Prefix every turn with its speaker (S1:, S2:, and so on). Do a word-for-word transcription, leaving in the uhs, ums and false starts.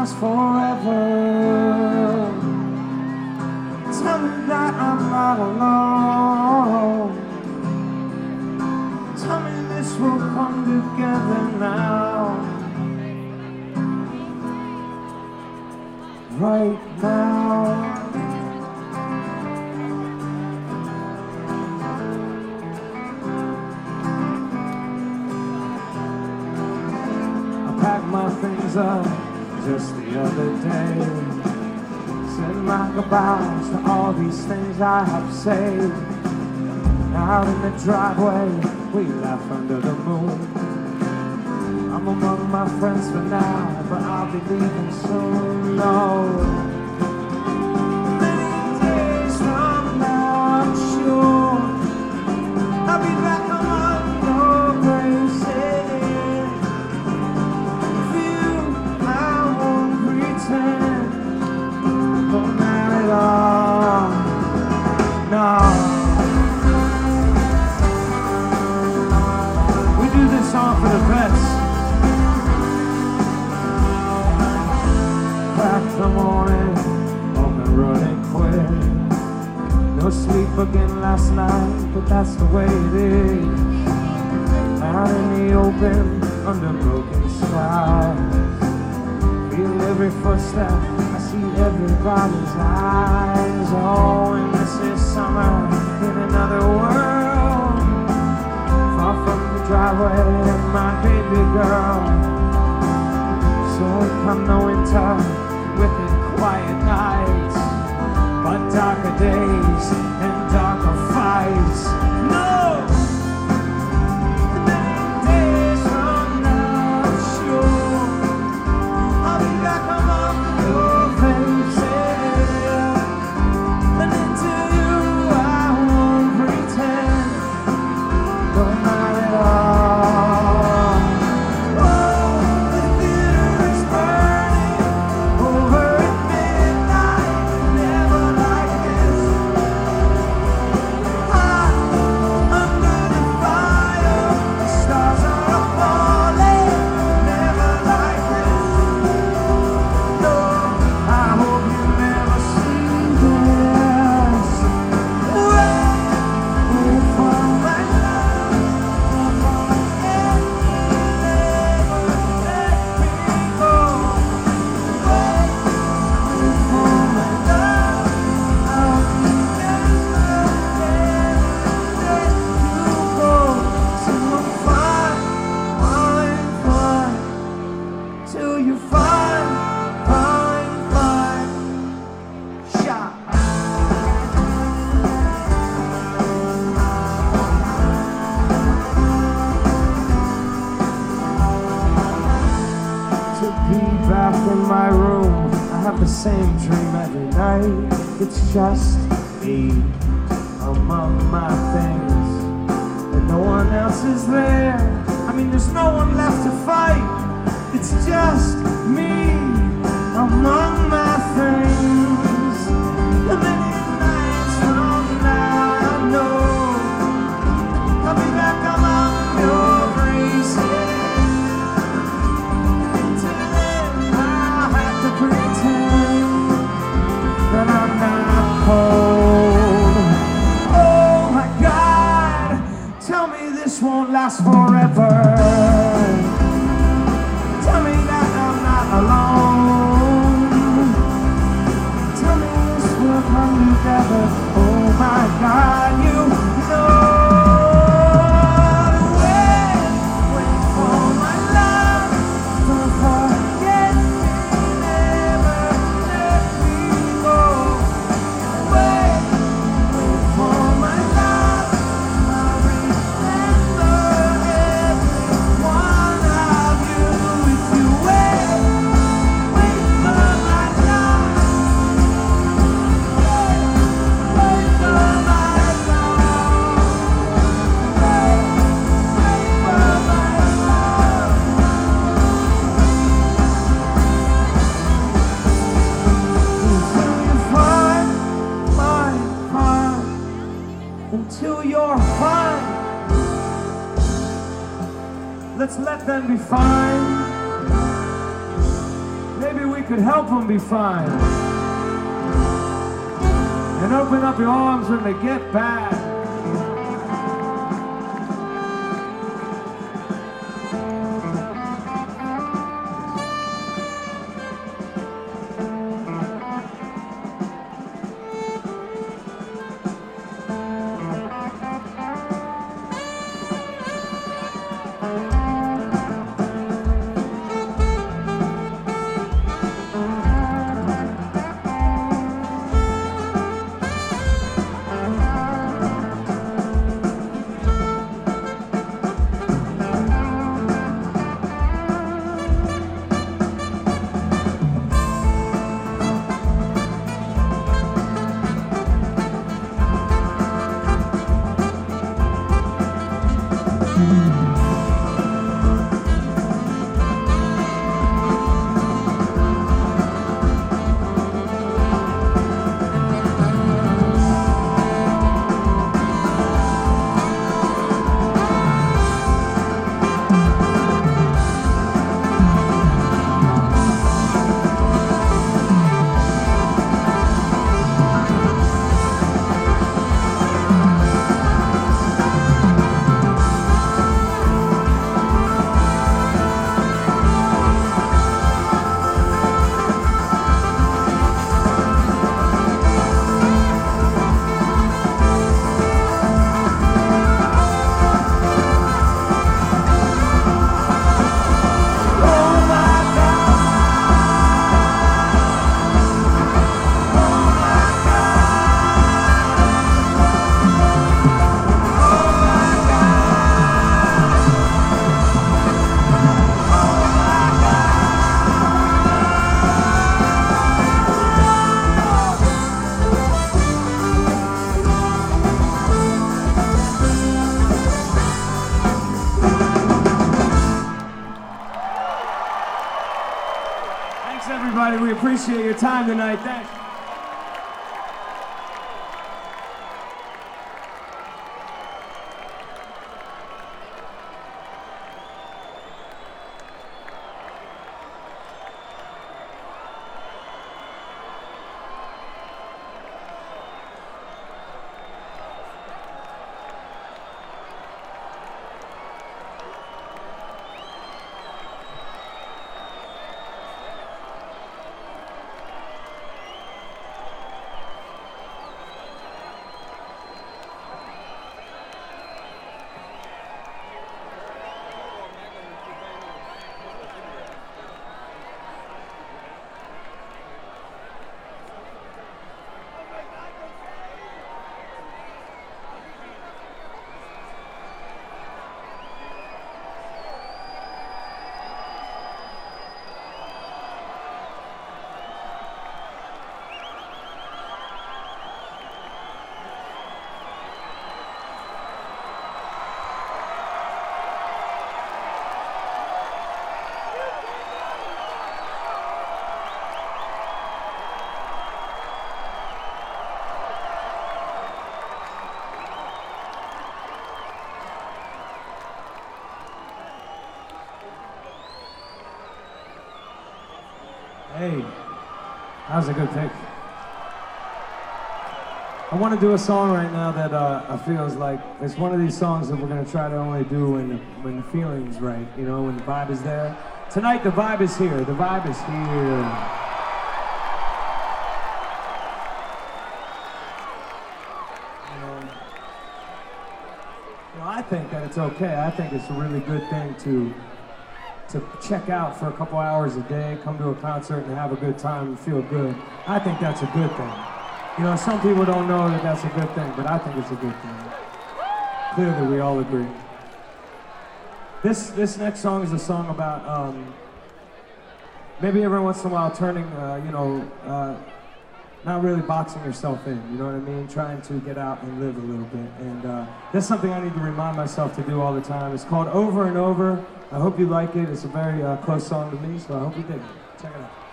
S1: last forever. Tell me that I'm not alone. Tell me this will come together now. Right now. I packed my things up just the other day. Said my goodbyes to all these things I have saved. Out in the driveway, we laugh under the moon. I'm among my friends for now, but I'll be leaving soon. No. Many days from now, I'm sure I'll be back among your graces. For you, I won't pretend, but not at all. No. We do this song for the vets. The morning, home and running quick. No sleep again last night, but that's the way it is. Out in the open, under broken skies. Feel every footstep, I see everybody's eyes. Oh, and this is summer in another world. Far from the driveway and my baby girl. So come the winter, wicked quiet nights, but darker days and darker fights. No! Many days from now, sure, I'll be back among your faces. And into you I won't pretend, no, not at all. Oh, the theater is burning over at midnight, never like this. Hot under the fire, the stars are falling, never like this. No, I hope you never see this. Wait for my love, never let me go. Wait for my love, I'll never let you go. So fine, fine, fine, till you find, fine, fine, shot. To be back in my room, I have the same dream every night. It's just me among my things, and no one else is there. I mean, there's no one left to fight. It's just me among my things. And many nights from now, I know I'll be back among your graces. Till then, I'll have to pretend that I'm not cold. Oh my God, tell me this won't last forever. Tell me that I'm not alone. Tell me this will come together. Oh my God, you know. Wait, wait for my love, don't forget me, never let me go. Wait, wait for my love, I'll remember every one of you. If you wait, wait for my love, wait for my until you're fine. Let's let them be fine. Maybe maybe we could help them be fine. And open up your arms when they get bad. Everybody, we appreciate your time tonight. Thanks. Hey, that was a good pick. I want to do a song right now that uh, I feel is like, it's one of these songs that we're going to try to only do when the, when the feeling's right, you know, when the vibe is there. Tonight, the vibe is here. The vibe is here. You know, you know, I think that it's okay. I think it's a really good thing to to check out for a couple hours a day, come to a concert and have a good time and feel good. I think that's a good thing. You know, some people don't know that that's a good thing, but I think it's a good thing. Clearly, we all agree. This this next song is a song about um, maybe every once in a while turning, uh, you know, uh, not really boxing yourself in, you know what I mean? Trying to get out and live a little bit. And uh, that's something I need to remind myself to do all the time. It's called Over and Over. I hope you like it. It's a very uh, close song to me, so I hope you dig it. Check it out.